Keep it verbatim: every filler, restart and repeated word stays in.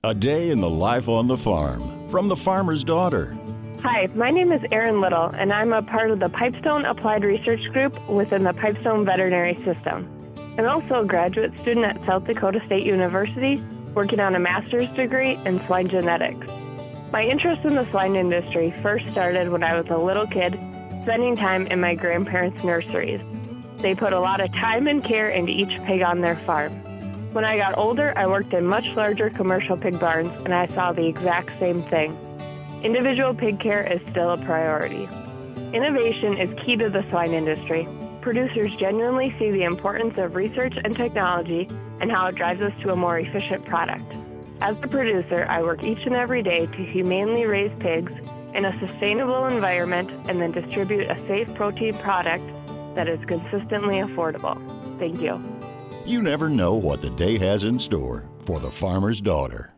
A day in the life on the farm from the farmer's daughter. Hi, my name is Erin Little, and I'm a part of the Pipestone Applied Research Group within the Pipestone Veterinary System. I'm also a graduate student at South Dakota State University, working on a master's degree in swine genetics. My interest in the swine industry first started when I was a little kid, spending time in my grandparents' nurseries. They put a lot of time and care into each pig on their farm. When I got older, I worked in much larger commercial pig barns, and I saw the exact same thing. Individual pig care is still a priority. Innovation is key to the swine industry. Producers genuinely see the importance of research and technology and how it drives us to a more efficient product. As a producer, I work each and every day to humanely raise pigs in a sustainable environment and then distribute a safe protein product that is consistently affordable. Thank you. You never know what the day has in store for the farmer's daughter.